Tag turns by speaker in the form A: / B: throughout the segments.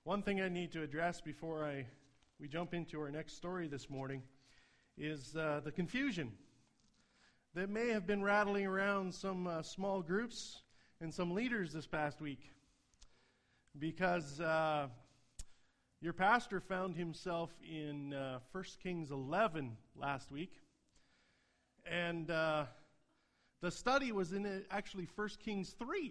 A: One thing I need to address before we jump into our next story this morning is the confusion that may have been rattling around some small groups and some leaders this past week. Because your pastor found himself in 1 Kings 11 last week. And the study was in actually 1 Kings 3.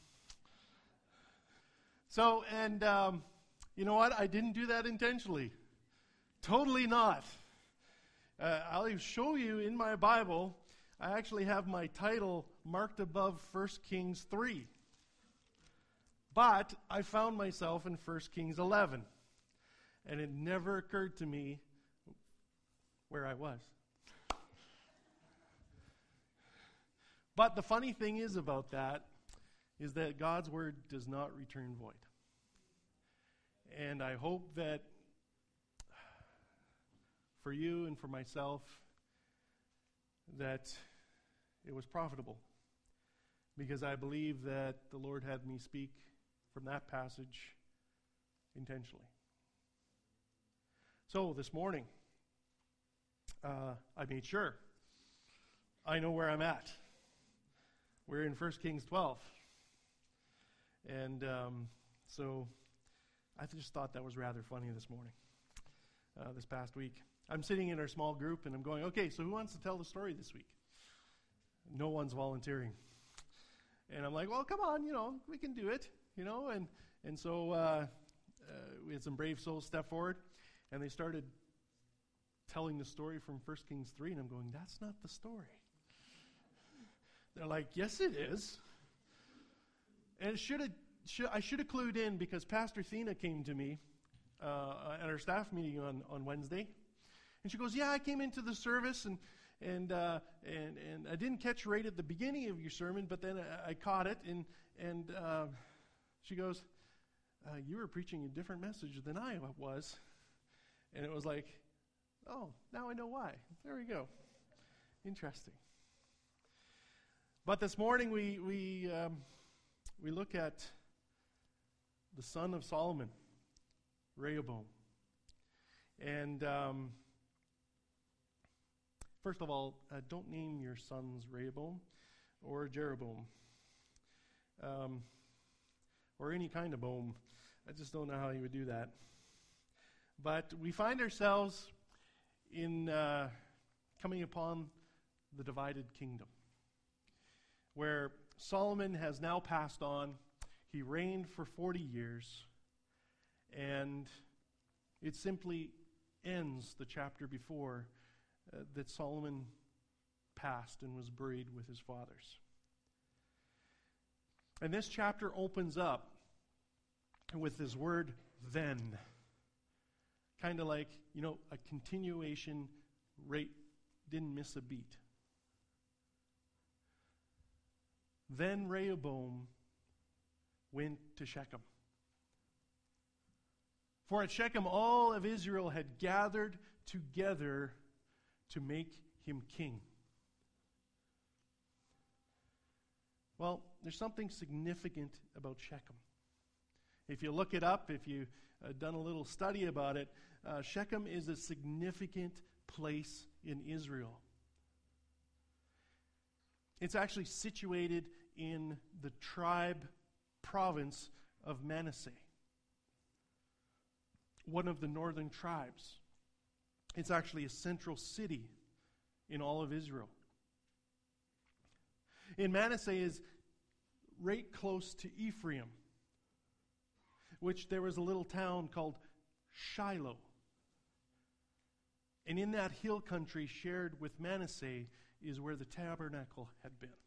A: So, and you know what? I didn't do that intentionally. Totally not. I'll show you in my Bible, I actually have my title marked above 1 Kings 3. But I found myself in 1 Kings 11. And it never occurred to me where I was. But the funny thing is about that is that God's word does not return void. And I hope that for you and for myself that it was profitable, because I believe that the Lord had me speak from that passage intentionally. So this morning, I made sure I know where I'm at. We're in 1 Kings 12. And so I just thought that was rather funny this morning, this past week. I'm sitting in our small group and I'm going, okay, so who wants to tell the story this week? No one's volunteering. And I'm like, well, come on, we can do it, And so we had some brave souls step forward and they started telling the story from 1 Kings 3. And I'm going, that's not the story. They're like, yes, it is. And I should have clued in, because Pastor Thena came to me at our staff meeting on Wednesday, and she goes, "Yeah, I came into the service and I didn't catch right at the beginning of your sermon, but then I caught it." And she goes, "You were preaching a different message than I was," and it was like, "Oh, now I know why." There we go. Interesting. But this morning we look at the son of Solomon, Rehoboam. And first of all, don't name your sons Rehoboam or Jeroboam or any kind of boom. I just don't know how you would do that. But we find ourselves in coming upon the divided kingdom, where Solomon has now passed on. He reigned for 40 years, and it simply ends the chapter before that Solomon passed and was buried with his fathers. And this chapter opens up with this word, then. Kind of like, a continuation rate, didn't miss a beat. Then Rehoboam went to Shechem. For at Shechem all of Israel had gathered together to make him king. Well, there's something significant about Shechem. If you look it up, if you've done a little study about it, Shechem is a significant place in Israel. It's actually situated in the province of Manasseh, one of the northern tribes. It's actually a central city in all of Israel. And Manasseh is right close to Ephraim, which there was a little town called Shiloh. And in that hill country shared with Manasseh is where the tabernacle had been.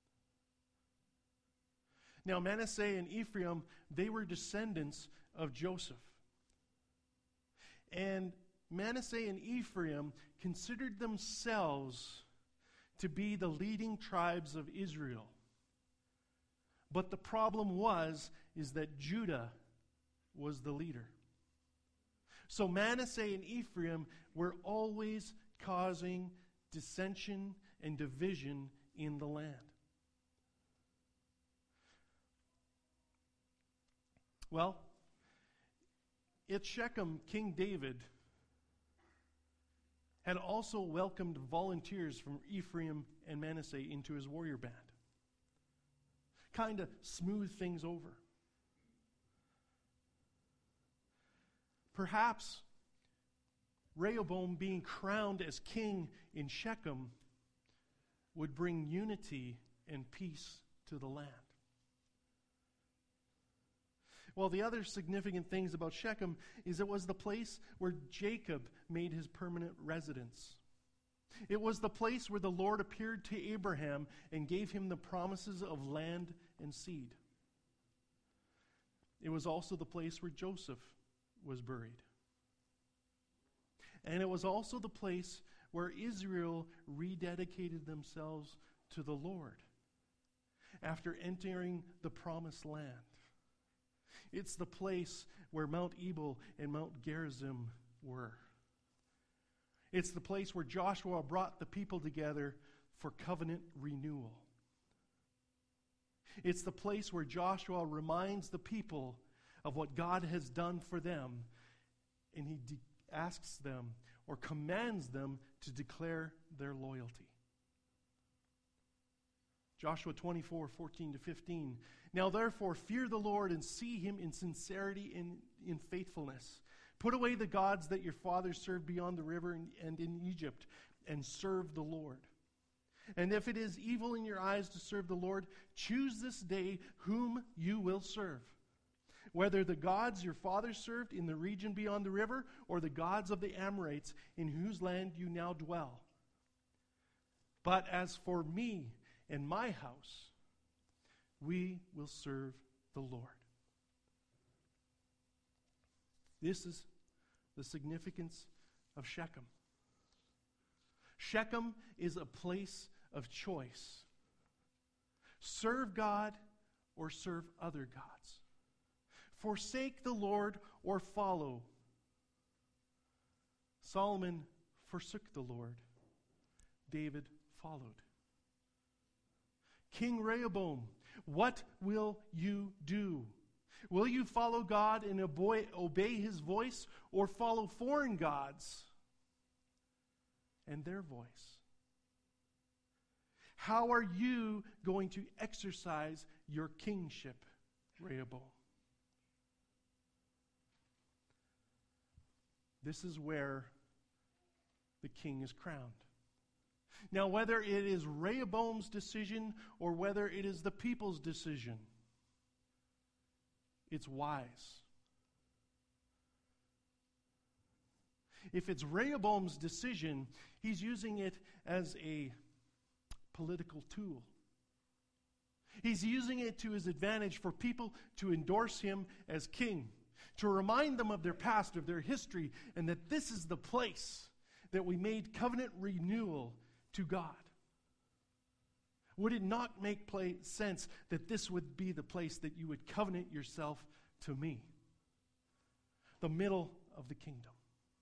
A: Now, Manasseh and Ephraim, they were descendants of Joseph. And Manasseh and Ephraim considered themselves to be the leading tribes of Israel. But the problem is that Judah was the leader. So Manasseh and Ephraim were always causing dissension and division in the land. Well, At Shechem, King David had also welcomed volunteers from Ephraim and Manasseh into his warrior band. Kind of smooth things over. Perhaps Rehoboam being crowned as king in Shechem would bring unity and peace to the land. Well, the other significant things about Shechem is it was the place where Jacob made his permanent residence. It was the place where the Lord appeared to Abraham and gave him the promises of land and seed. It was also the place where Joseph was buried. And it was also the place where Israel rededicated themselves to the Lord after entering the promised land. It's the place where Mount Ebal and Mount Gerizim were. It's the place where Joshua brought the people together for covenant renewal. It's the place where Joshua reminds the people of what God has done for them, and he asks them or commands them to declare their loyalty. Joshua 24:14-15. Now therefore fear the Lord and see him in sincerity and in faithfulness. Put away the gods that your fathers served beyond the river and in Egypt, and serve the Lord. And if it is evil in your eyes to serve the Lord, choose this day whom you will serve, whether the gods your fathers served in the region beyond the river, or the gods of the Amorites in whose land you now dwell. But as for me and my house, we will serve the Lord. This is the significance of Shechem. Shechem is a place of choice. Serve God or serve other gods. Forsake the Lord or follow. Solomon forsook the Lord. David followed. King Rehoboam, what will you do? Will you follow God and obey his voice, or follow foreign gods and their voice? How are you going to exercise your kingship, Rehoboam? This is where the king is crowned. Now, whether it is Rehoboam's decision or whether it is the people's decision, it's wise. If it's Rehoboam's decision, he's using it as a political tool. He's using it to his advantage for people to endorse him as king, to remind them of their past, of their history, and that this is the place that we made covenant renewal to God. Would it not make sense that this would be the place that you would covenant yourself to me? The middle of the kingdom.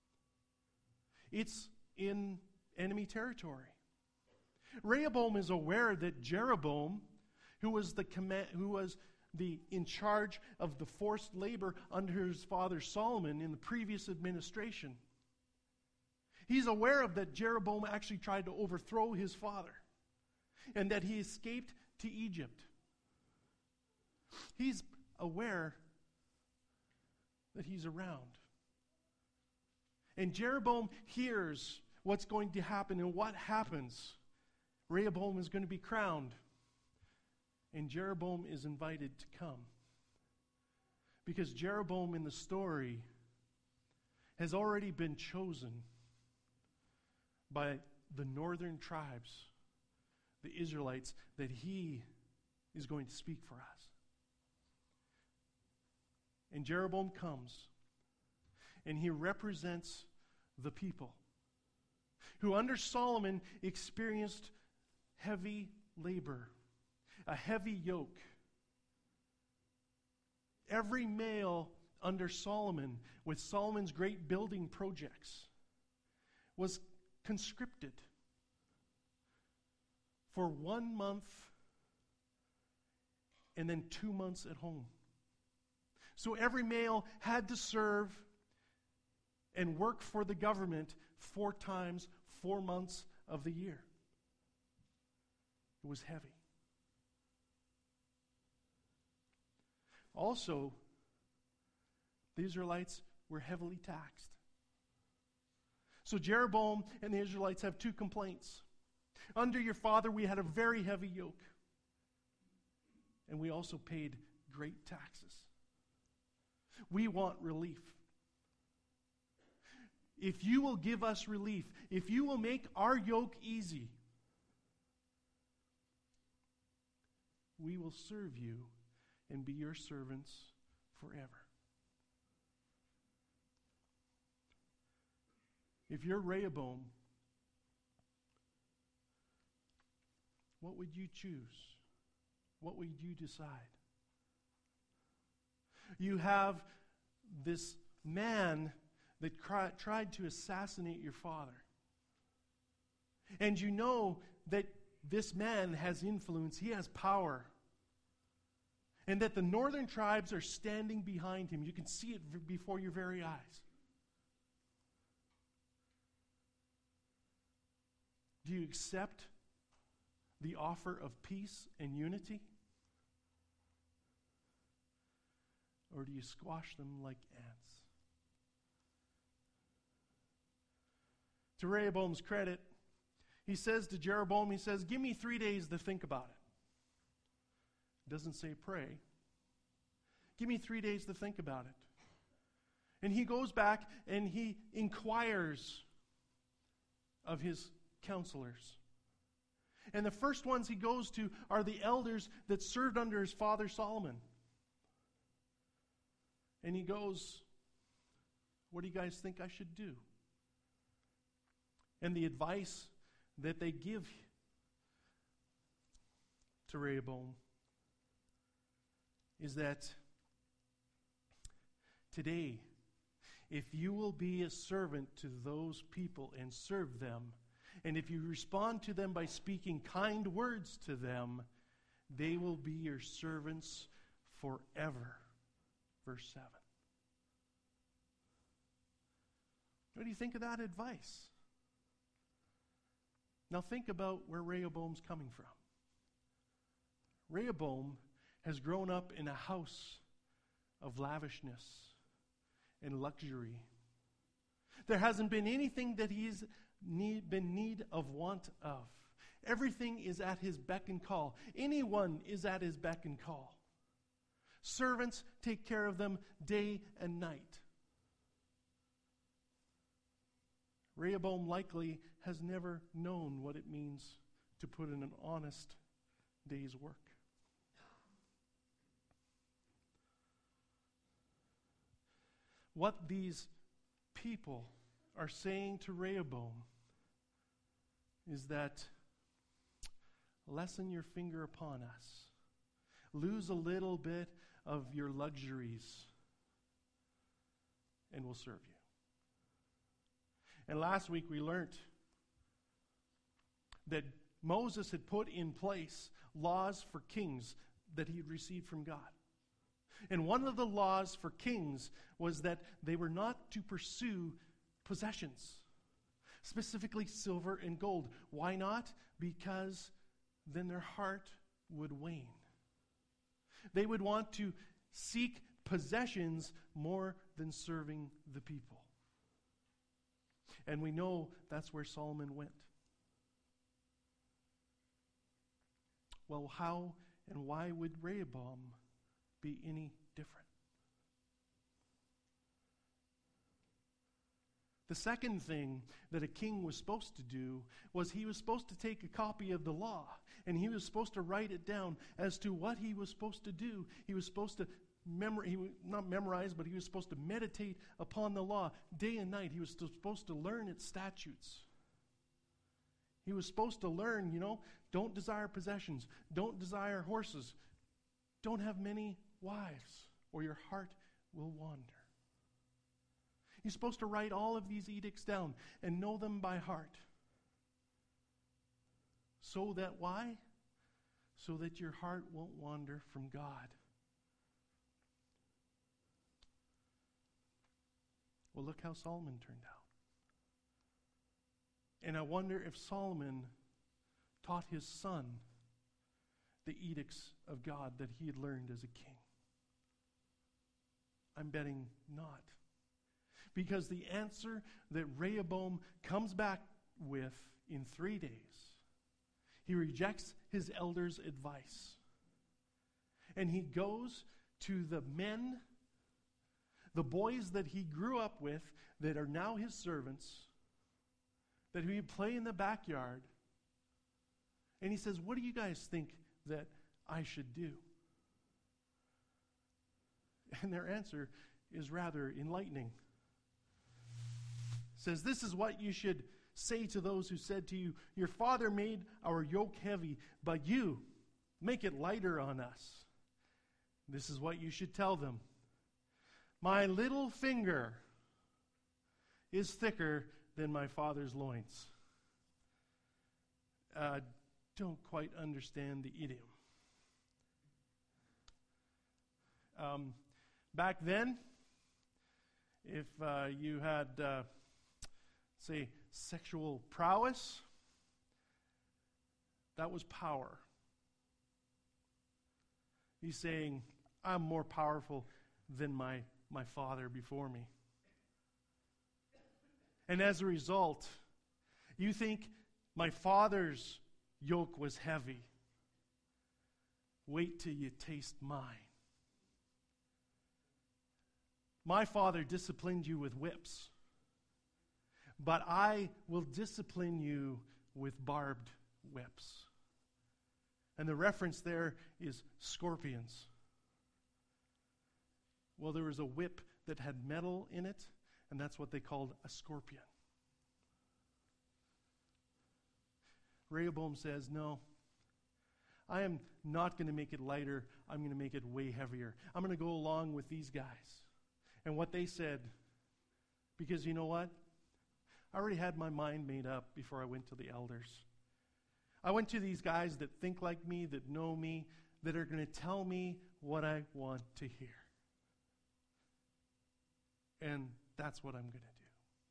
A: It's in enemy territory. Rehoboam is aware that Jeroboam, who was in charge of the forced labor under his father Solomon in the previous administration, he's aware of that Jeroboam actually tried to overthrow his father and that he escaped to Egypt. He's aware that he's around. And Jeroboam hears what's going to happen, and what happens? Rehoboam is going to be crowned, and Jeroboam is invited to come. Because Jeroboam in the story has already been chosen by the northern tribes, the Israelites, that he is going to speak for us. And Jeroboam comes, and he represents the people who under Solomon experienced heavy labor, a heavy yoke. Every male under Solomon, with Solomon's great building projects, was conscripted for 1 month and then 2 months at home. So every male had to serve and work for the government 4 times, 4 months of the year. It was heavy. Also, the Israelites were heavily taxed. So Jeroboam and the Israelites have 2 complaints. Under your father, we had a very heavy yoke, and we also paid great taxes. We want relief. If you will give us relief, if you will make our yoke easy, we will serve you and be your servants forever. If you're Rehoboam, what would you choose? What would you decide? You have this man that tried to assassinate your father. And you know that this man has influence, he has power. And that the northern tribes are standing behind him. You can see it before your very eyes. Do you accept the offer of peace and unity? Or do you squash them like ants? To Rehoboam's credit, he says to Jeroboam, he says, give me 3 days to think about it. Doesn't say pray. Give me 3 days to think about it. And he goes back and he inquires of his counselors. And the first ones he goes to are the elders that served under his father Solomon. And he goes, what do you guys think I should do? And the advice that they give to Rehoboam is that today, if you will be a servant to those people and serve them, and if you respond to them by speaking kind words to them, they will be your servants forever. Verse 7. What do you think of that advice? Now think about where Rehoboam's coming from. Rehoboam has grown up in a house of lavishness and luxury. There hasn't been anything that he's been need of want of. Everything is at his beck and call. Anyone is at his beck and call. Servants take care of them day and night. Rehoboam likely has never known what it means to put in an honest day's work. What these people are saying to Rehoboam is that lessen your finger upon us. Lose a little bit of your luxuries, and we'll serve you. And last week we learned that Moses had put in place laws for kings that he had received from God. And one of the laws for kings was that they were not to pursue possessions, specifically silver and gold. Why not? Because then their heart would wane. They would want to seek possessions more than serving the people. And we know that's where Solomon went. Well, how and why would Rehoboam be any different? The second thing that a king was supposed to do was he was supposed to take a copy of the law, and he was supposed to write it down as to what he was supposed to do. He was supposed to not memorize, but he was supposed to meditate upon the law day and night. He was supposed to learn its statutes. He was supposed to learn, don't desire possessions, don't desire horses, don't have many wives, or your heart will wander. He's supposed to write all of these edicts down and know them by heart. So that why? So that your heart won't wander from God. Well, look how Solomon turned out. And I wonder if Solomon taught his son the edicts of God that he had learned as a king. I'm betting not. Because the answer that Rehoboam comes back with in 3 days, he rejects his elders' advice. And he goes to the men, the boys that he grew up with, that are now his servants, that he play in the backyard. And he says, what do you guys think that I should do? And their answer is rather enlightening. It says, this is what you should say to those who said to you, your father made our yoke heavy, but you make it lighter on us. This is what you should tell them. My little finger is thicker than my father's loins. Don't quite understand the idiom. Back then, if you had, say, sexual prowess, that was power. He's saying, I'm more powerful than my father before me. And as a result, you think my father's yoke was heavy. Wait till you taste mine. My father disciplined you with whips, but I will discipline you with barbed whips. And the reference there is scorpions. Well, there was a whip that had metal in it, and that's what they called a scorpion. Rehoboam says, no, I am not going to make it lighter. I'm going to make it way heavier. I'm going to go along with these guys. And what they said, because you know what? I already had my mind made up before I went to the elders. I went to these guys that think like me, that know me, that are going to tell me what I want to hear. And that's what I'm going to do.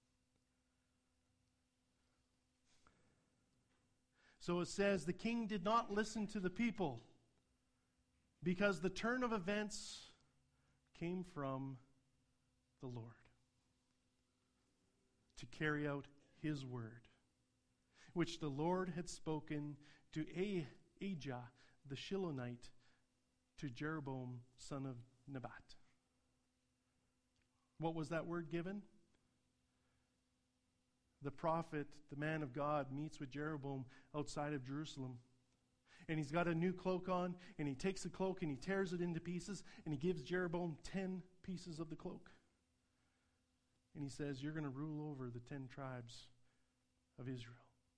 A: So it says, the king did not listen to the people because the turn of events came from the Lord to carry out his word, which the Lord had spoken to Ahijah the Shilonite, to Jeroboam son of Nebat. What was that word given? The prophet, the man of God, meets with Jeroboam outside of Jerusalem. And he's got a new cloak on, and he takes the cloak and he tears it into pieces, and he gives Jeroboam 10 pieces of the cloak. And he says, you're going to rule over the 10 tribes of Israel.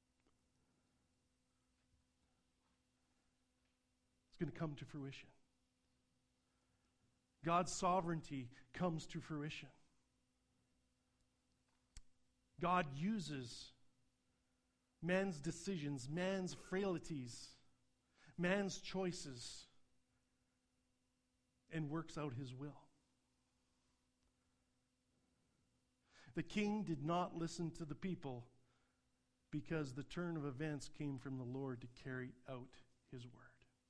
A: It's going to come to fruition. God's sovereignty comes to fruition. God uses man's decisions, man's frailties, man's choices, and works out his will. The king did not listen to the people because the turn of events came from the Lord to carry out his word.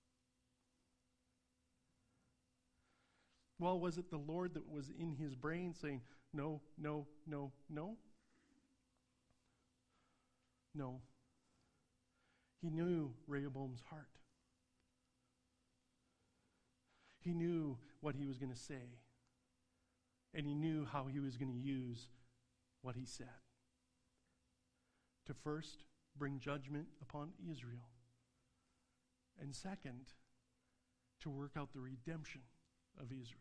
A: Well, was it the Lord that was in his brain saying, no, no, no, no? No. He knew Rehoboam's heart. He knew what he was going to say. And he knew how he was going to use what he said. To first, bring judgment upon Israel. And second, to work out the redemption of Israel.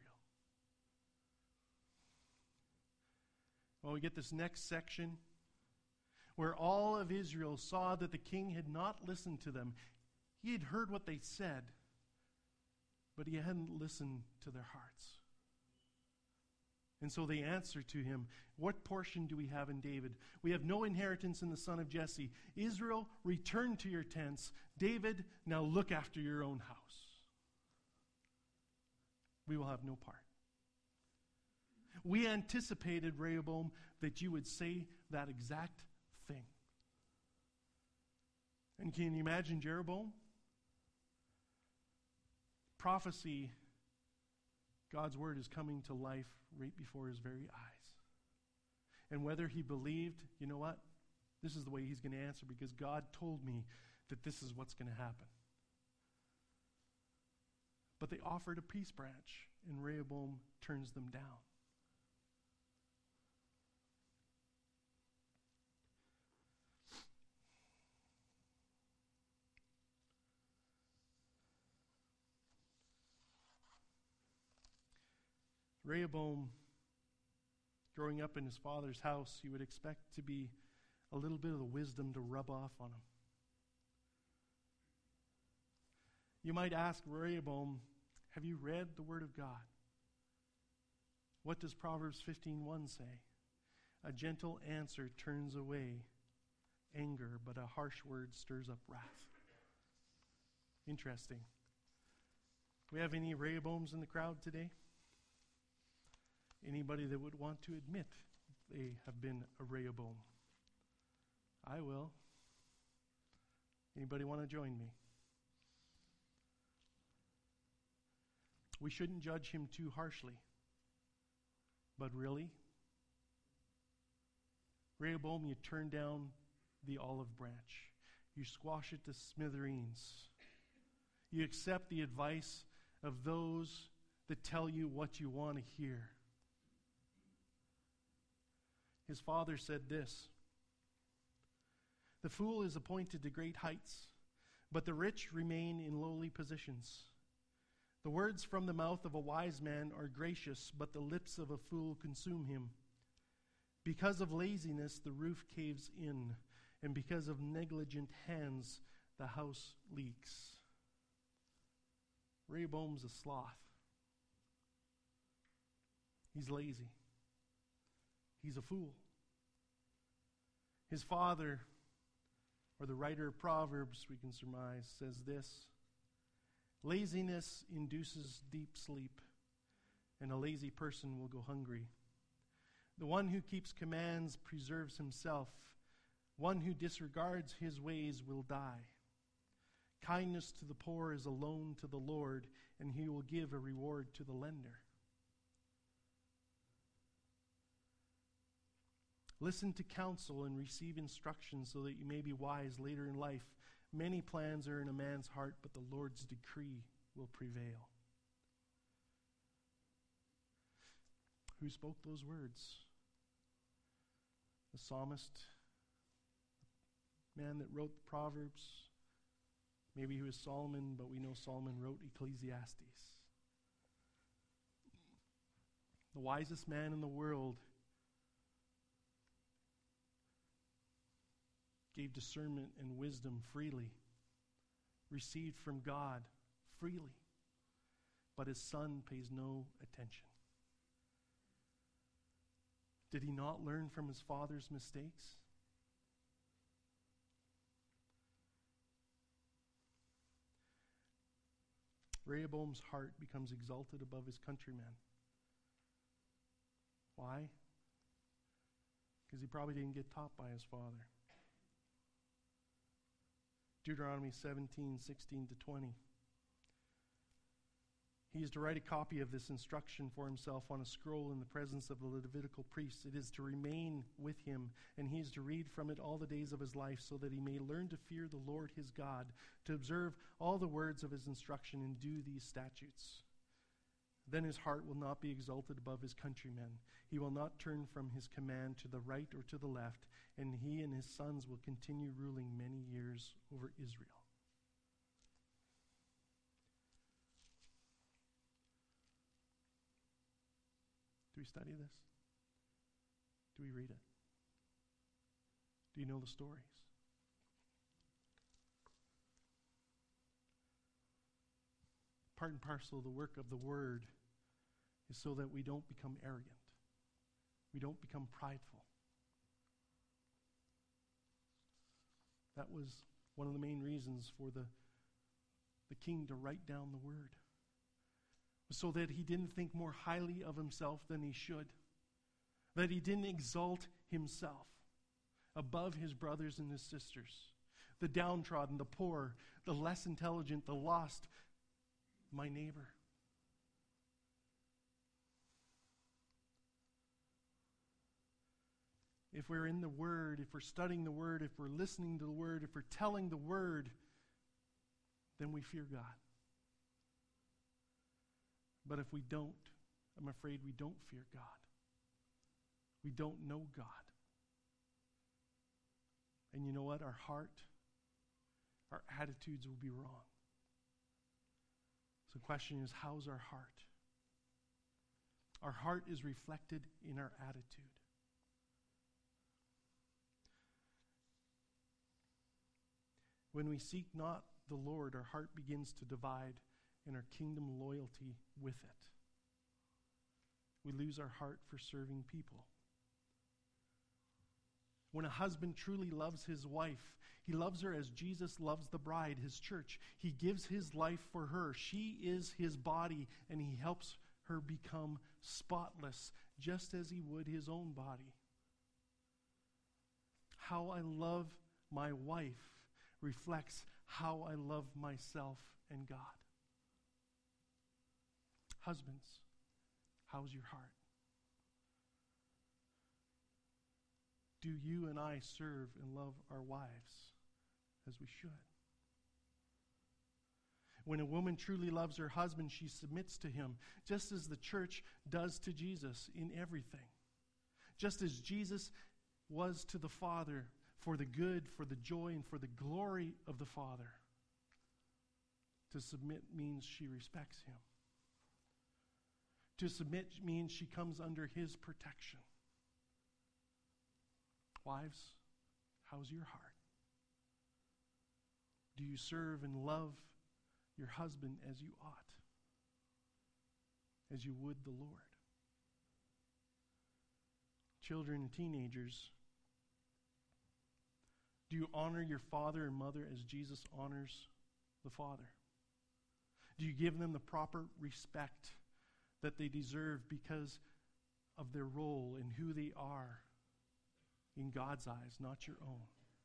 A: Well, we get this next section where all of Israel saw that the king had not listened to them. He had heard what they said, but he hadn't listened to their hearts. And so they answered to him, what portion do we have in David? We have no inheritance in the son of Jesse. Israel, return to your tents. David, now look after your own house. We will have no part. We anticipated, Rehoboam, that you would say that exact thing. And can you imagine Jeroboam? Prophecy, God's word is coming to life right before his very eyes. And whether he believed, you know what? This is the way he's going to answer because God told me that this is what's going to happen. But they offered a peace branch, and Rehoboam turns them down. Rehoboam, growing up in his father's house, you would expect to be a little bit of the wisdom to rub off on him. You might ask Rehoboam, have you read the Word of God? What does Proverbs 15:1 say? A gentle answer turns away anger, but a harsh word stirs up wrath. Interesting. Do we have any Rehoboams in the crowd today? Anybody that would want to admit they have been a Rehoboam? I will. Anybody want to join me? We shouldn't judge him too harshly. But really? Rehoboam, you turn down the olive branch. You squash it to smithereens. You accept the advice of those that tell you what you want to hear. His father said this, "The fool is appointed to great heights, but the rich remain in lowly positions. The words from the mouth of a wise man are gracious, but the lips of a fool consume him. Because of laziness, the roof caves in, and because of negligent hands, the house leaks." Rehoboam's a sloth. He's lazy. He's a fool. His father, or the writer of Proverbs, we can surmise, says this, "Laziness induces deep sleep, and a lazy person will go hungry. The one who keeps commands preserves himself. One who disregards his ways will die. Kindness to the poor is a loan to the Lord, and he will give a reward to the lender." Listen to counsel and receive instruction so that you may be wise later in life. Many plans are in a man's heart, but the Lord's decree will prevail. Who spoke those words? The psalmist, the man that wrote the Proverbs. Maybe he was Solomon, but we know Solomon wrote Ecclesiastes. The wisest man in the world gave discernment and wisdom freely, received from God freely, but his son pays no attention. Did he not learn from his father's mistakes? Rehoboam's heart becomes exalted above his countrymen. Why? Because he probably didn't get taught by his father. Deuteronomy 17:16-20. He is to write a copy of this instruction for himself on a scroll in the presence of the Levitical priests. It is to remain with him, and he is to read from it all the days of his life, so that he may learn to fear the Lord his God, to observe all the words of his instruction and do these statutes. Then his heart will not be exalted above his countrymen. He will not turn from his command to the right or to the left, and he and his sons will continue ruling many years over Israel. Do we study this? Do we read it? Do you know the stories? Part and parcel of the work of the Word is so that we don't become arrogant. We don't become prideful. That was one of the main reasons for the king to write down the Word, so that he didn't think more highly of himself than he should. that he didn't exalt himself above his brothers and his sisters, the downtrodden, the poor, the less intelligent, the lost, my neighbor. If we're in the Word, if we're studying the Word, if we're listening to the Word, if we're telling the Word, then we fear God. But if we don't, I'm afraid we don't fear God. We don't know God. And you know what? Our heart, our attitudes will be wrong. So the question is, how's our heart? Our heart is reflected in our attitude. When we seek not the Lord, our heart begins to divide, and our kingdom loyalty with it. We lose our heart for serving people. When a husband truly loves his wife, he loves her as Jesus loves the bride, his church. He gives his life for her. She is his body, and he helps her become spotless, just as he would his own body. How I love my wife reflects how I love myself and God. Husbands, how's your heart? Do you and I serve and love our wives as we should? When a woman truly loves her husband, she submits to him, just as the church does to Jesus in everything. Just as Jesus was to the Father for the good, for the joy, and for the glory of the Father. To submit means she respects him. To submit means she comes under his protection. Wives, how's your heart? Do you serve and love your husband as you ought? As you would the Lord? Children and teenagers, do you honor your father and mother as Jesus honors the Father? Do you give them the proper respect that they deserve because of their role and who they are in God's eyes, not your own?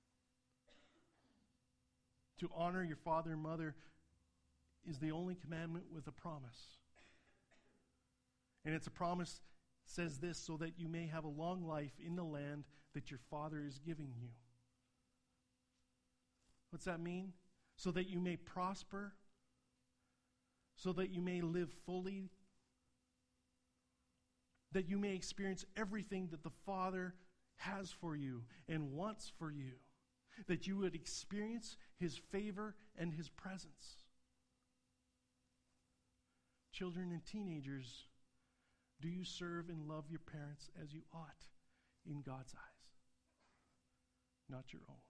A: To honor your father and mother is the only commandment with a promise. And it's a promise says this, so that you may have a long life in the land that your Father is giving you. What's that mean? So that you may prosper, so that you may live fully, that you may experience everything that the Father has for you and wants for you, that you would experience his favor and his presence. Children and teenagers, do you serve and love your parents as you ought in God's eyes, not your own?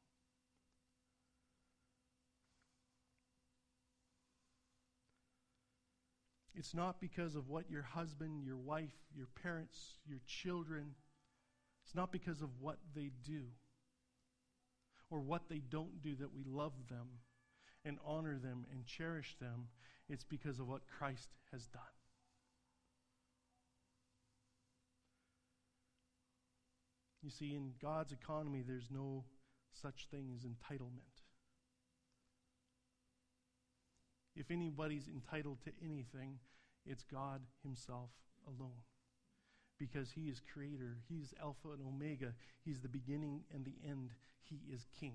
A: It's not because of what your husband, your wife, your parents, your children, it's not because of what they do or what they don't do that we love them and honor them and cherish them. It's because of what Christ has done. You see, in God's economy, there's no such thing as entitlement. If anybody's entitled to anything, it's God himself alone. Because he is creator, he's Alpha and Omega, he's the beginning and the end, he is king.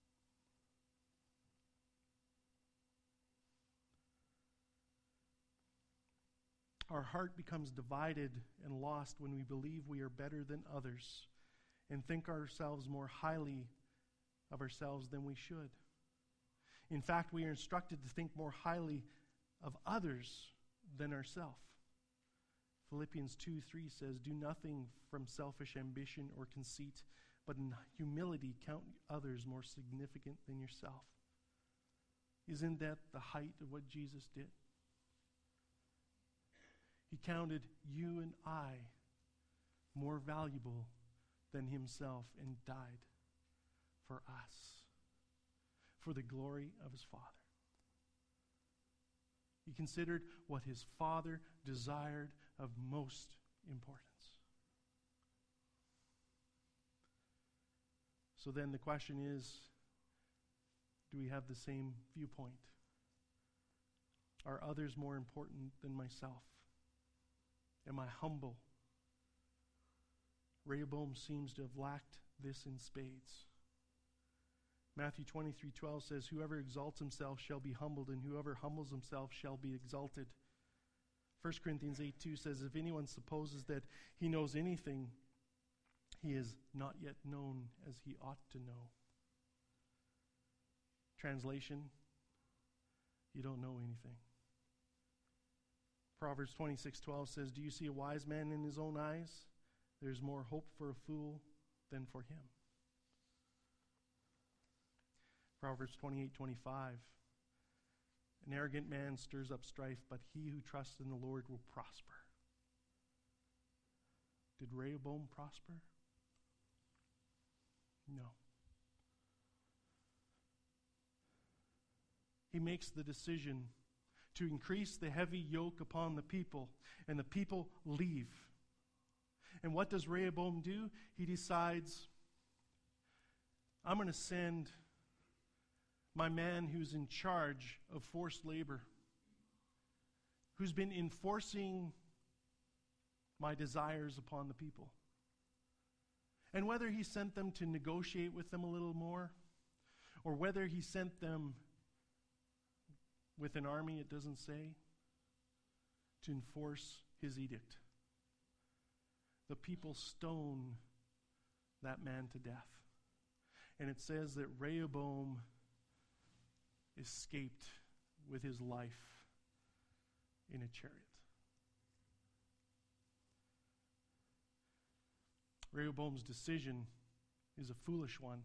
A: Our heart becomes divided and lost when we believe we are better than others and think ourselves more highly of ourselves than we should. In fact, we are instructed to think more highly of others than ourselves. Philippians 2:3 says, "Do nothing from selfish ambition or conceit, but in humility count others more significant than yourself." Isn't that the height of what Jesus did? He counted you and I more valuable than himself and died for us, for the glory of his Father. He considered what his Father desired of most importance. So then the question is, do we have the same viewpoint? Are others more important than myself? Am I humble? Rehoboam seems to have lacked this in spades. Matthew 23:12 says, whoever exalts himself shall be humbled, and whoever humbles himself shall be exalted. 1 Corinthians 8:2 says, if anyone supposes that he knows anything, he is not yet known as he ought to know. Translation, you don't know anything. Proverbs 26:12 says, do you see a wise man in his own eyes? There's more hope for a fool than for him. Proverbs 28:25, an arrogant man stirs up strife, but he who trusts in the Lord will prosper. Did Rehoboam prosper? No. He makes the decision to increase the heavy yoke upon the people, and the people leave. And what does Rehoboam do? He decides, I'm going to send my man who's in charge of forced labor, who's been enforcing my desires upon the people. And whether he sent them to negotiate with them a little more, or whether he sent them with an army, it doesn't say, to enforce his edict. The people stone that man to death. And it says that Rehoboam escaped with his life in a chariot. Rehoboam's decision is a foolish one.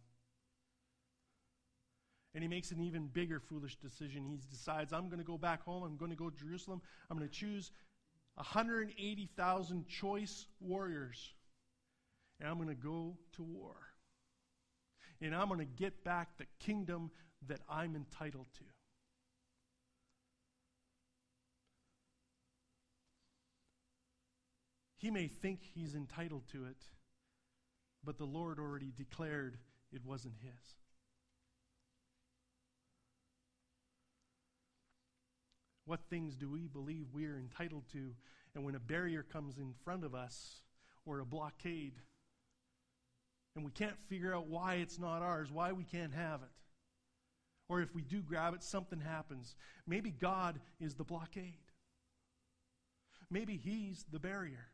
A: And he makes an even bigger foolish decision. He decides, I'm going to go back home. I'm going to go to Jerusalem. I'm going to choose 180,000 choice warriors. And I'm going to go to war. And I'm going to get back the kingdom that I'm entitled to. He may think he's entitled to it, but the Lord already declared it wasn't his. What things do we believe we are entitled to? And when a barrier comes in front of us, or a blockade, and we can't figure out why it's not ours, why we can't have it, or if we do grab it, something happens. Maybe God is the blockade. Maybe he's the barrier.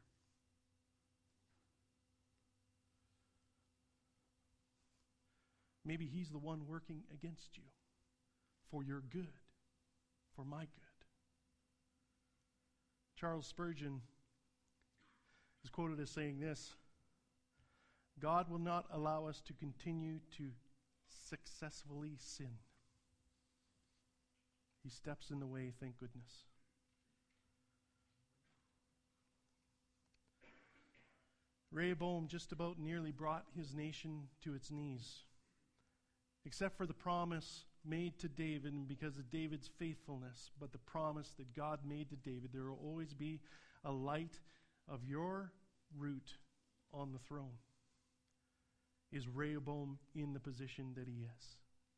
A: Maybe he's the one working against you for your good, for my good. Charles Spurgeon is quoted as saying this: God will not allow us to continue to successfully sin. He steps in the way, thank goodness. Rehoboam just about nearly brought his nation to its knees, except for the promise made to David, and because of David's faithfulness, but the promise that God made to David, there will always be a light of your root on the throne. Is Rehoboam in the position that he is?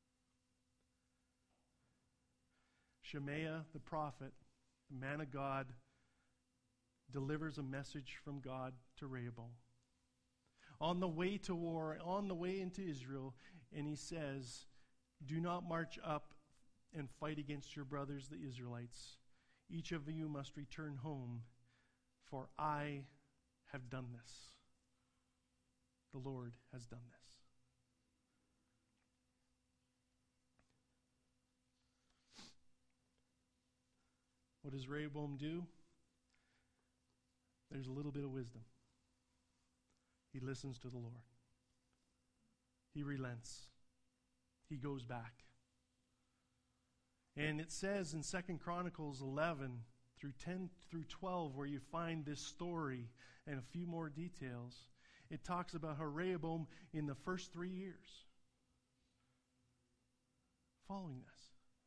A: Shemaiah the prophet, the man of God, delivers a message from God to Rehoboam on the way to war, on the way into Israel, and he says, do not march up and fight against your brothers, the Israelites. Each of you must return home, for I have done this. The Lord has done this. What does Rehoboam do? There's a little bit of wisdom. He listens to the Lord. He relents. He goes back. And it says in 2 Chronicles 11 through 10 through 12, where you find this story and a few more details, it talks about how Rehoboam in the first 3 years following this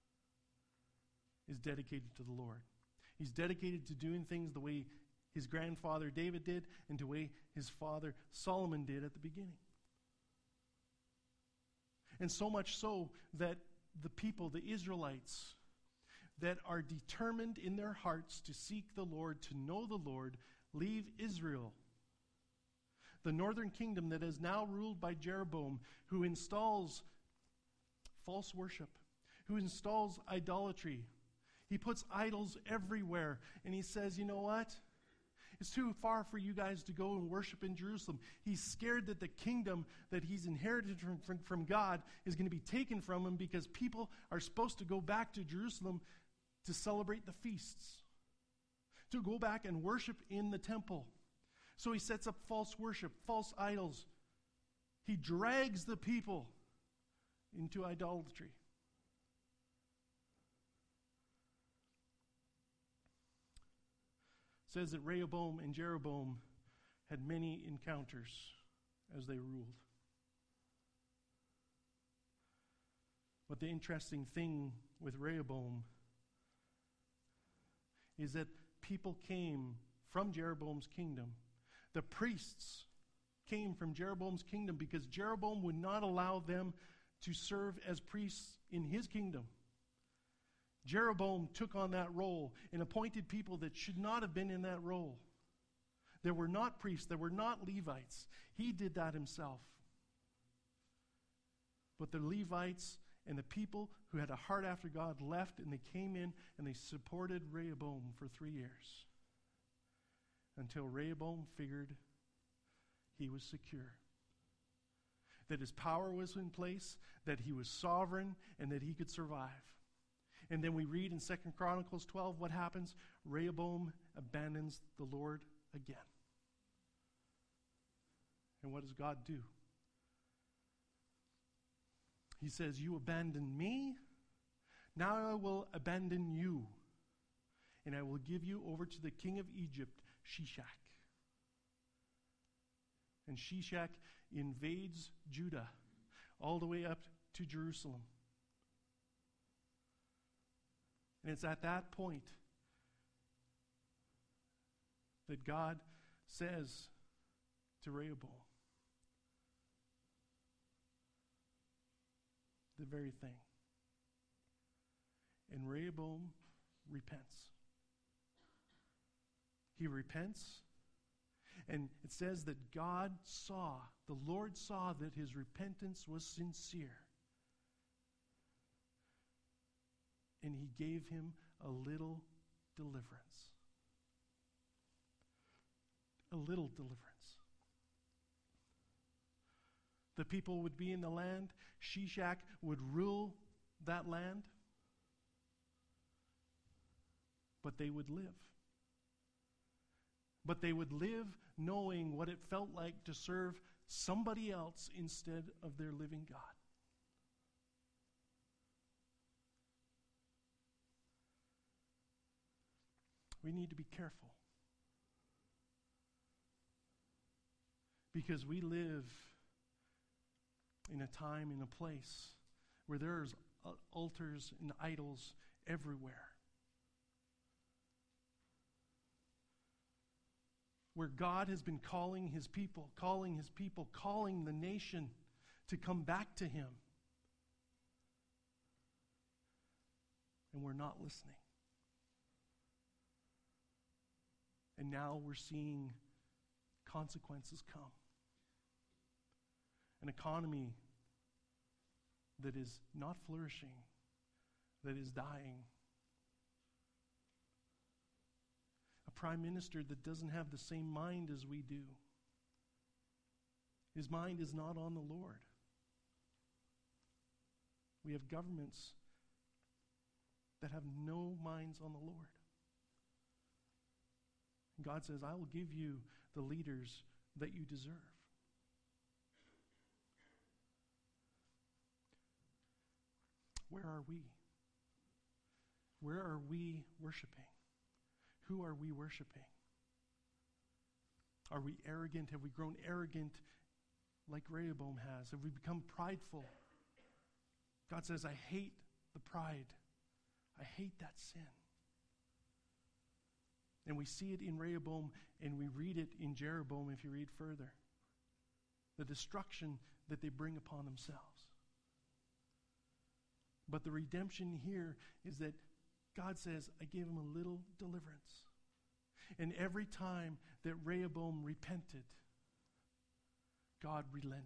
A: is dedicated to the Lord. He's dedicated to doing things the way his grandfather David did and the way his father Solomon did at the beginning. And so much so that the people, the Israelites, that are determined in their hearts to seek the Lord, to know the Lord, leave Israel. The northern kingdom that is now ruled by Jeroboam, who installs false worship, who installs idolatry. He puts idols everywhere, and he says, you know what? It's too far for you guys to go and worship in Jerusalem. He's scared that the kingdom that he's inherited from God is going to be taken from him because people are supposed to go back to Jerusalem to celebrate the feasts, to go back and worship in the temple. So he sets up false worship, false idols. He drags the people into idolatry. It says that Rehoboam and Jeroboam had many encounters as they ruled. But the interesting thing with Rehoboam is that people came from Jeroboam's kingdom. The priests came from Jeroboam's kingdom because Jeroboam would not allow them to serve as priests in his kingdom. Jeroboam took on that role and appointed people that should not have been in that role. There were not priests, there were not Levites. He did that himself. But the Levites and the people who had a heart after God left, and they came in and they supported Rehoboam for 3 years until Rehoboam figured he was secure, that his power was in place, that he was sovereign, and that he could survive. And then we read in 2 Chronicles 12 what happens. Rehoboam abandons the Lord again. And what does God do? He says, you abandoned me, now I will abandon you, and I will give you over to the king of Egypt, Shishak. And Shishak invades Judah all the way up to Jerusalem. And it's at that point that God says to Rehoboam the very thing. And Rehoboam repents. He repents, and it says that God saw, the Lord saw that his repentance was sincere. And he gave him a little deliverance. A little deliverance. The people would be in the land. Shishak would rule that land. But they would live. But they would live knowing what it felt like to serve somebody else instead of their living God. We need to be careful. Because we live in a time, in a place where there's altars and idols everywhere. Where God has been calling his people, calling the nation to come back to him. And we're not listening. And now we're seeing consequences come. An economy that is not flourishing, that is dying. A prime minister that doesn't have the same mind as we do. His mind is not on the Lord. We have governments that have no minds on the Lord. God says, I will give you the leaders that you deserve. Where are we? Where are we worshiping? Who are we worshiping? Are we arrogant? Have we grown arrogant like Rehoboam has? Have we become prideful? God says, I hate the pride. I hate that sin. And we see it in Rehoboam, and we read it in Jeroboam if you read further. The destruction that they bring upon themselves. But the redemption here is that God says, I gave him a little deliverance. And every time that Rehoboam repented, God relented.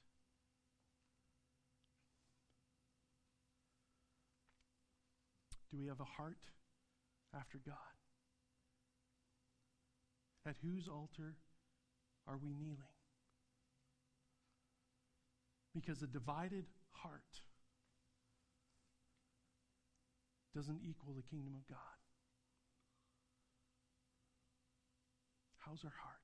A: Do we have a heart after God? At whose altar are we kneeling? Because a divided heart doesn't equal the kingdom of God. How's our heart?